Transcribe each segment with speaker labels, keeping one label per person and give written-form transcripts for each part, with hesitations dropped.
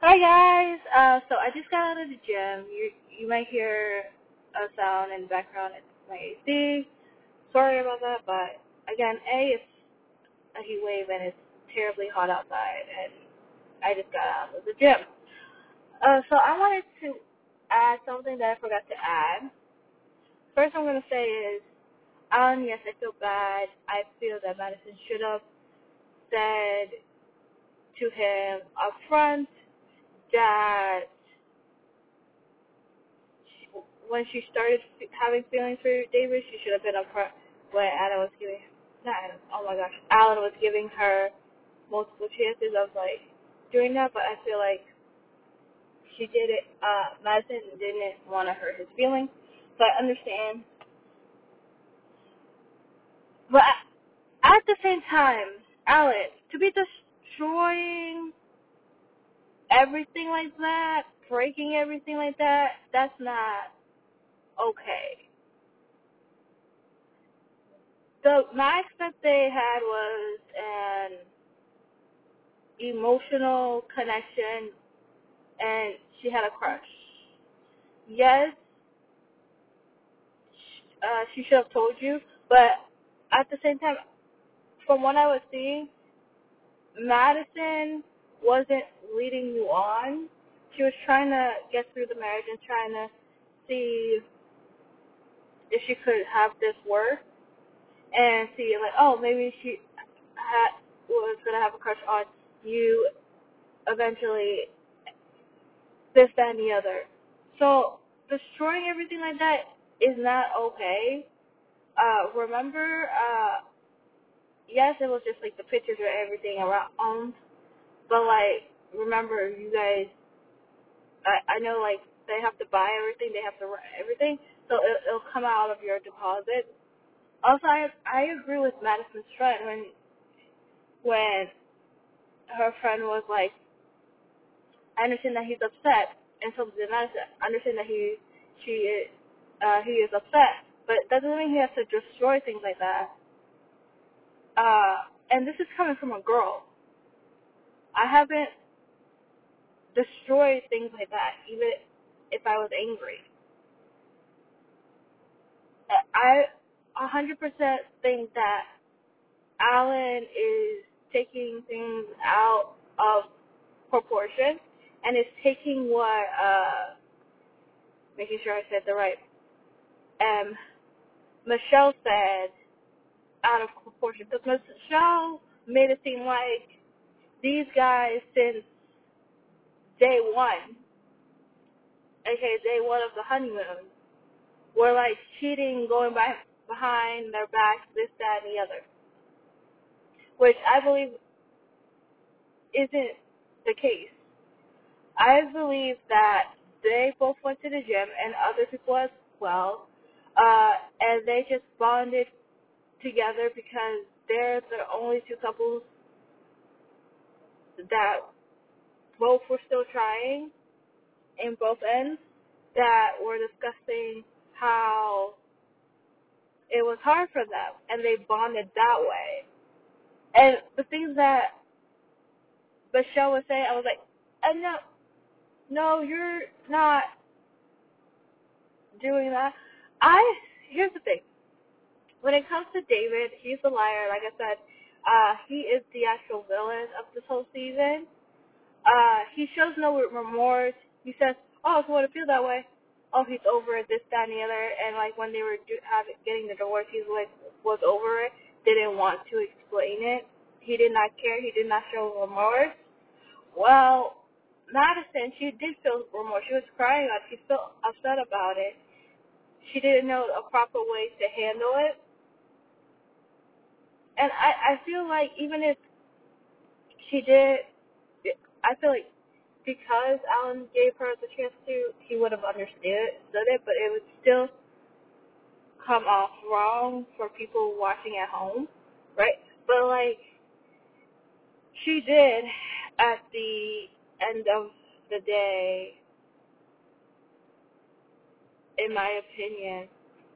Speaker 1: Hi guys. So I just got out of the gym. You might hear a sound in the background. It's my AC. Sorry about that, but again, it's a heat wave and it's terribly hot outside, and I just got out of the gym. So I wanted to add something that I forgot to add. First, I'm gonna say is, yes, I feel bad. I feel that Madison should have said to him up front that when she started having feelings for David, she should have been upfront when Alan was giving, not Alan, oh my gosh, Alan was giving her multiple chances of like doing that. But I feel like she did it. Madison didn't want to hurt his feelings, so I understand. But at the same time, Alan, to be destroying everything like that, breaking everything like that, that's not okay. The max that they had was an emotional connection, and she had a crush. Yes, she should have told you, but at the same time, from what I was seeing, Madison wasn't leading you on. She was trying to get through the marriage and trying to see if she could have this work and see, like, oh, maybe she was going to have a crush on you eventually, this, that, and the other. So destroying everything like that is not okay. Remember, yes, it was just like the pictures or everything around, but like, remember, you guys, I know like they have to buy everything, they have to rent everything, so it'll come out of your deposit. Also, I agree with Madison's friend when her friend was like, I understand that he's upset, and so did Madison. I understand that he is upset, but that doesn't mean he has to destroy things like that. And this is coming from a girl. I haven't destroyed things like that, even if I was angry. I 100% think that Alan is taking things out of proportion and is taking what, making sure I said the right, Michelle said out of proportion. Because Michelle made it seem like these guys since day one, aka day one of the honeymoon, were like cheating, going behind their backs, this, that, and the other. Which I believe isn't the case. I believe that they both went to the gym and other people as well, and they just bonded together because they're the only two couples that both were still trying in both ends, that were discussing how it was hard for them, and they bonded that way. And the things that Michelle was saying, I was like, no, you're not doing that. Here's the thing. When it comes to David, he's a liar. Like I said, he is the actual villain of this whole season. He shows no remorse. He says, "Oh, so what? I feel that way. Oh, he's over it. This, that, and the other." And like when they were getting the divorce, he was over it. Didn't want to explain it. He did not care. He did not show remorse. Well, Madison, she did feel remorse. She was crying. She felt upset about it. She didn't know a proper way to handle it. And I feel like even if she did, I feel like because Alan gave her the chance to, he would have understood it, but it would still come off wrong for people watching at home, right? But like, she did, at the end of the day, in my opinion,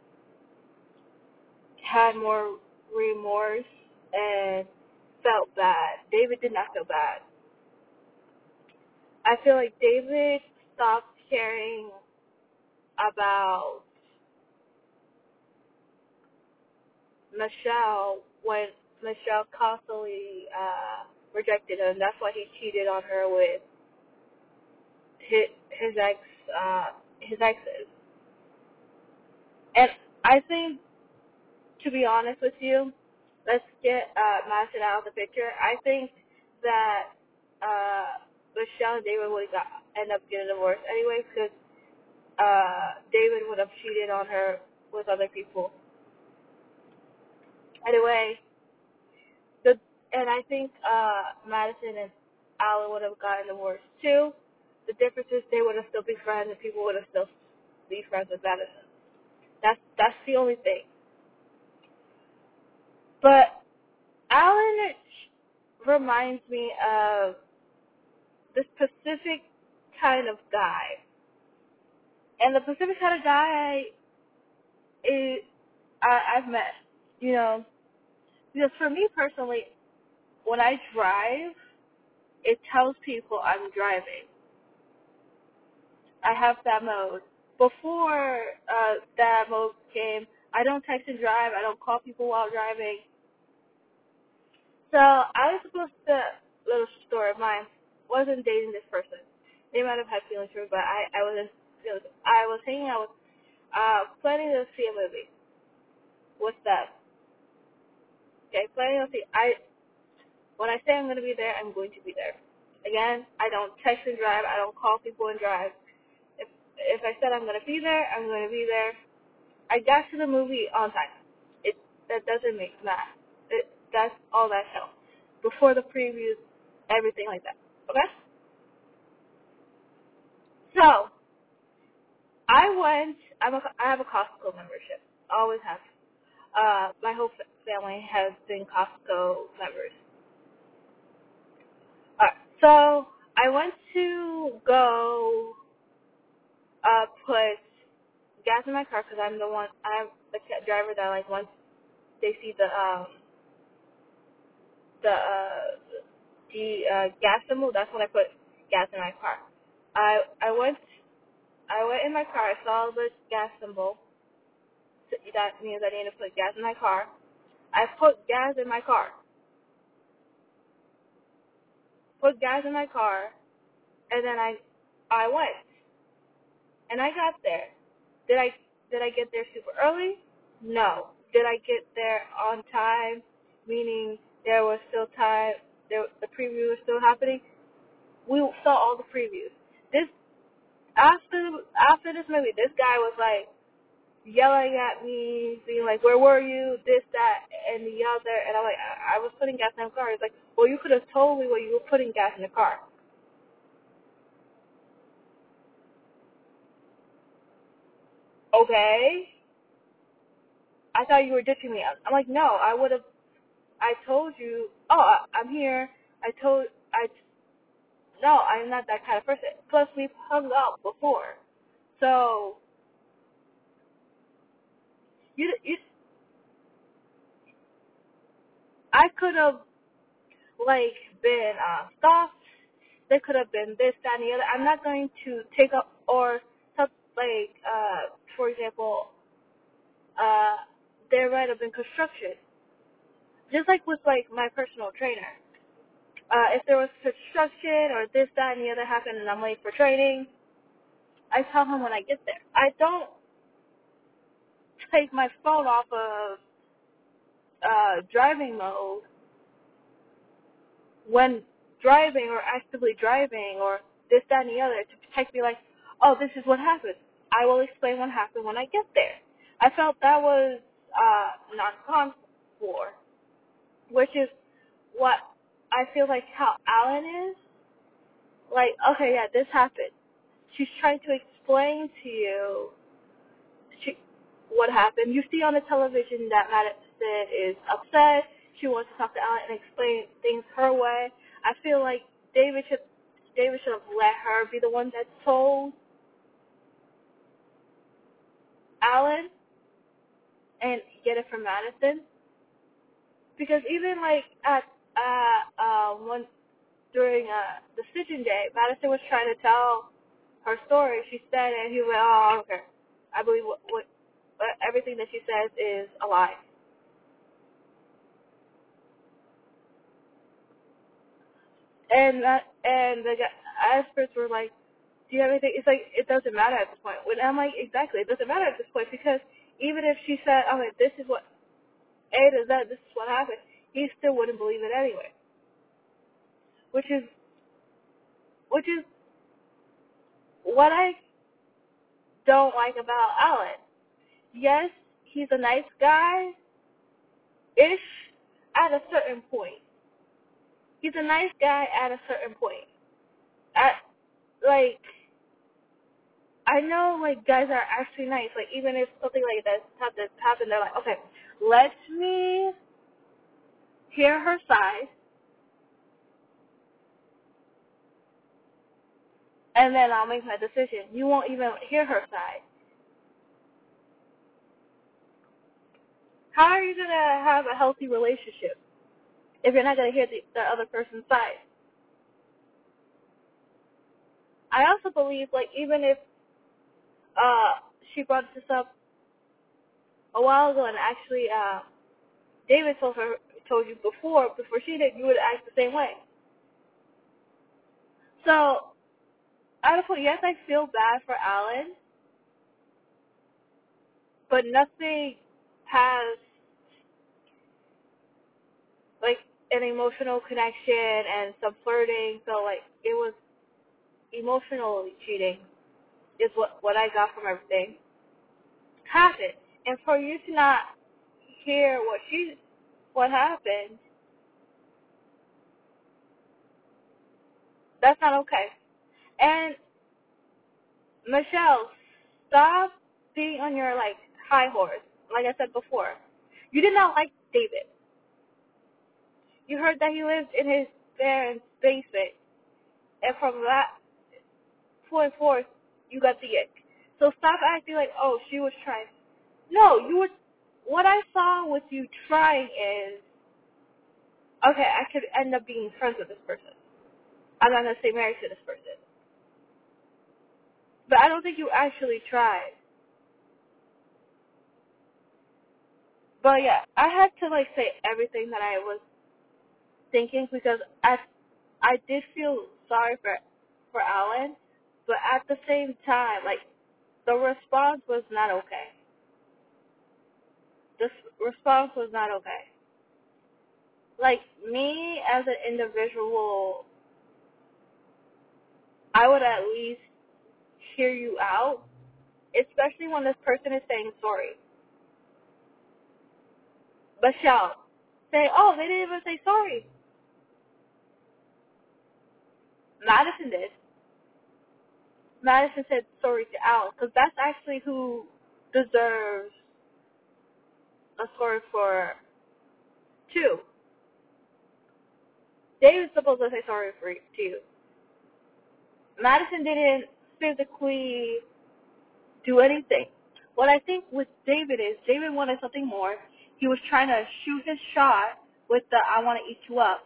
Speaker 1: had more remorse and felt bad. David did not feel bad. I feel like David stopped caring about Michelle when Michelle constantly rejected him. That's why he cheated on her with his ex his exes. And I think, to be honest with you, let's get Madison out of the picture. I think that Michelle and David would end up getting divorced anyway because David would have cheated on her with other people. Anyway, and I think Madison and Alan would have gotten divorced too. The difference is they would have still been friends and people would have still be friends with Madison. That's the only thing. But Alan reminds me of the specific kind of guy. And the specific kind of guy I've met, you know, because for me personally, when I drive, it tells people I'm driving. I have that mode. Before that mode came, I don't text and drive. I don't call people while driving. So I was supposed to, little story of mine, wasn't dating this person. They might have had feelings for me, but I wasn't. I was hanging out with, planning to see a movie. What's that? Okay, planning to see. When I say I'm going to be there, I'm going to be there. Again, I don't text and drive. I don't call people and drive. If I said I'm going to be there, I'm going to be there. I got to the movie on time. That doesn't make math. That's all that helps. Before the previews, everything like that. Okay? So, I have a Costco membership. Always have. My whole family has been Costco members. Alright, so I went to go put gas in my car because I'm the driver that like once they see the gas symbol, that's when I put gas in my car. I went in my car, I saw the gas symbol. So that means I need to put gas in my car. I put gas in my car. Put gas in my car, and then I went. And I got there. Did I get there super early? No. Did I get there on time? Meaning there was still time. The preview was still happening. We saw all the previews. This after this movie, this guy was like yelling at me, being like, "Where were you? This, that, and the other." And I'm like, I was putting gas in the car. He's like, "Well, you could have told me where you were putting gas in the car." Okay. I thought you were ditching me. I'm like, no, I told you, oh, I'm here. No, I'm not that kind of person. Plus, we've hung out before. So, you, I could have, like, been stopped. There could have been this, that, and the other. I'm not going to take up, or, like, for example, uh, there might have been construction. Just like with, like, my personal trainer. If there was construction or this, that, and the other happened and I'm late for training, I tell him when I get there. I don't take my phone off of driving mode when driving or actively driving or this, that, and the other to protect me like, oh, this is what happened. I will explain what happened when I get there. I felt that was non-con for, which is what I feel like how Alan is. Like, okay, yeah, this happened. She's trying to explain to you what happened. You see on the television that Madison is upset. She wants to talk to Alan and explain things her way. I feel like David should have let her be the one that told Alan and get it from Madison. Because even like at one during decision day, Madison was trying to tell her story. She said it, and he went, "Oh, okay. I believe what everything that she says is a lie." And the experts were like, "Do you have anything?" It's like it doesn't matter at this point. When I'm like, exactly, it doesn't matter at this point because even if she said, "Oh, like, this is what A to Z, this is what happened," he still wouldn't believe it anyway. Which is what I don't like about Alan. Yes, he's a nice guy ish at a certain point. He's a nice guy at a certain point. At like I know like guys are actually nice. Like even if something like this happen, they're like, okay, let me hear her side, and then I'll make my decision. You won't even hear her side. How are you gonna have a healthy relationship if you're not gonna hear the other person's side? I also believe like even if she brought this up a while ago, and actually David told you before she did, you would act the same way. So I would put yes, I feel bad for Alan, but nothing has like an emotional connection and some flirting. So like it was emotionally cheating is what I got from everything happened. And for you to not hear what happened, that's not okay. And Michelle, stop being on your like high horse. Like I said before, you did not like David. You heard that he lived in his parents' basement, and from that point forth, you got the ick. So stop acting like, oh, she was trying. No, you were. What I saw with you trying is, okay, I could end up being friends with this person. I'm not gonna say married to this person, but I don't think you actually tried. But yeah, I had to like say everything that I was thinking because I did feel sorry for Alan, but at the same time, like the response was not okay. The response was not okay. Like me as an individual, I would at least hear you out, especially when this person is saying sorry. Michelle, say, oh, they didn't even say sorry. Madison did. Madison said sorry to Alan because that's actually who deserves a sorry for two. David's supposed to say sorry to you. Madison didn't physically do anything. What I think with David is David wanted something more. He was trying to shoot his shot with the I want to eat you up.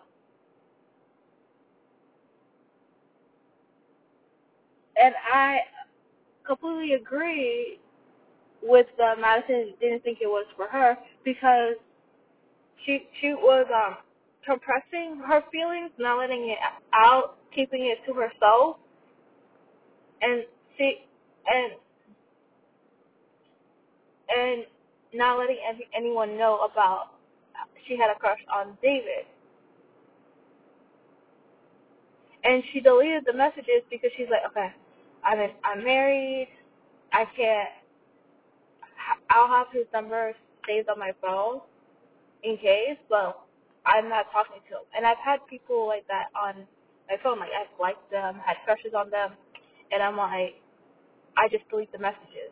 Speaker 1: And I completely agree with Madison didn't think it was for her because she was compressing her feelings, not letting it out, keeping it to herself, and she and and not letting anyone know about she had a crush on David. And she deleted the messages because she's like, okay, I'm married. I can't. I'll have his number saved on my phone in case, but I'm not talking to him. And I've had people like that on my phone. Like I've liked them, had crushes on them, and I'm like, I just delete the messages.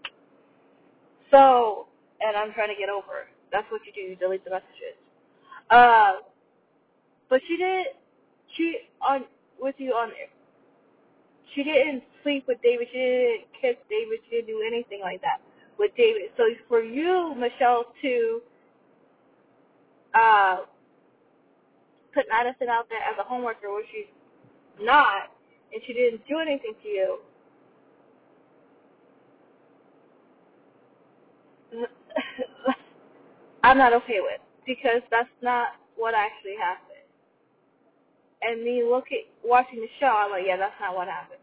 Speaker 1: So, and I'm trying to get over it. That's what you do. You delete the messages. Uh, but she did. She on with you on. She didn't sleep with David. She didn't kiss David. She didn't do anything like that with David. So for you, Michelle, to uh, put Madison out there as a homeworker when she's not, and she didn't do anything to you, I'm not okay with, because that's not what actually happened. And me watching the show, I'm like, yeah, that's not what happened.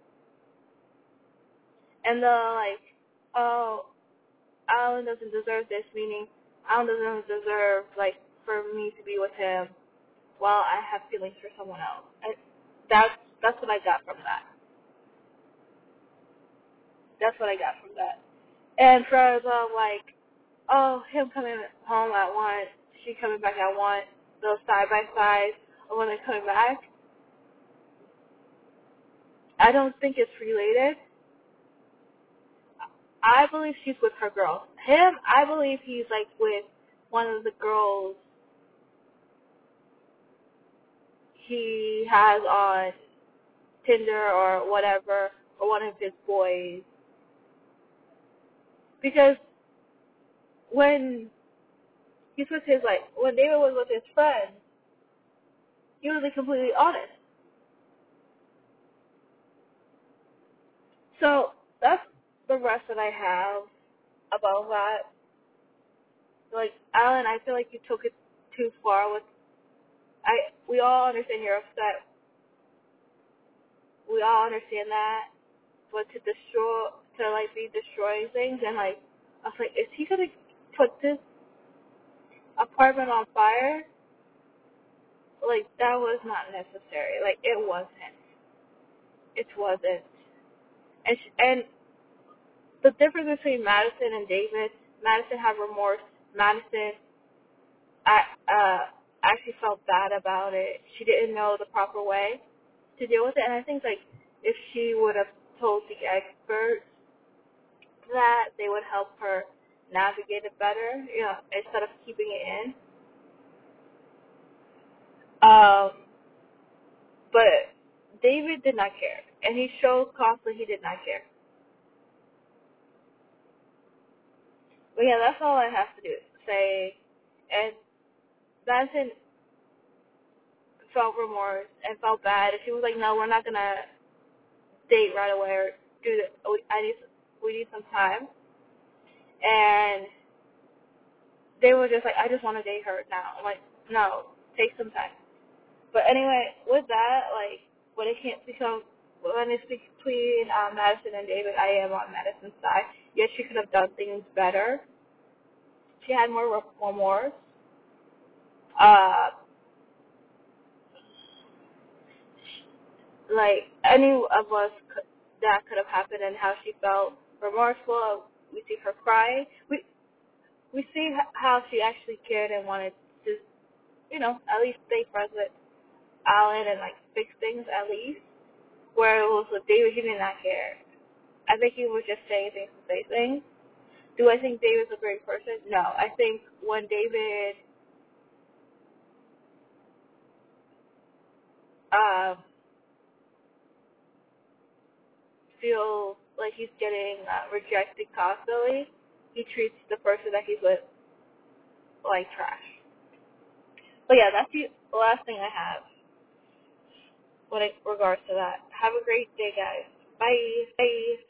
Speaker 1: And they're like, oh, Alan doesn't deserve this, meaning Alan doesn't deserve, like, for me to be with him while I have feelings for someone else. And that's what I got from that. That's what I got from that. And for the, like, oh, him coming home at 1, she coming back at 1, those side-by-sides of when they're coming back, I don't think it's related. I believe she's with her girl. Him, I believe he's, like, with one of the girls he has on Tinder or whatever, or one of his boys. Because when he's with his, like, when David was with his friends, he was, like, completely honest. So that's the rest that I have about that. Like, Alan, I feel like you took it too far with, we all understand you're upset. We all understand that. But like, be destroying things, and, like, I was like, is he gonna put this apartment on fire? Like, that was not necessary. Like, it wasn't. It wasn't. And the difference between Madison and David, Madison had remorse. Madison actually felt bad about it. She didn't know the proper way to deal with it. And I think, like, if she would have told the experts that, they would help her navigate it better, instead of keeping it in. But David did not care. And he showed constantly he did not care. But yeah, that's all I have to do. Say, and Madison felt remorse and felt bad. And she was like, no, we're not going to date right away or do this. We need some time. And they were just like, I just want to date her now. I'm like, no, take some time. But anyway, with that, like, when it's between Madison and David, I am on Madison's side. Yes, she could have done things better. She had more remorse. Uh, like, any of us, that could have happened, and how she felt remorseful. We see her crying. We see how she actually cared and wanted to, at least stay friends with Alan and, like, fix things at least. Where it was with David, he did not care. I think he was just saying things to say things. Do I think David's a great person? No. I think when David um, feels like he's getting rejected constantly, he treats the person that he's with like trash. But yeah, that's the last thing I have when it regards to that. Have a great day, guys. Bye. Bye.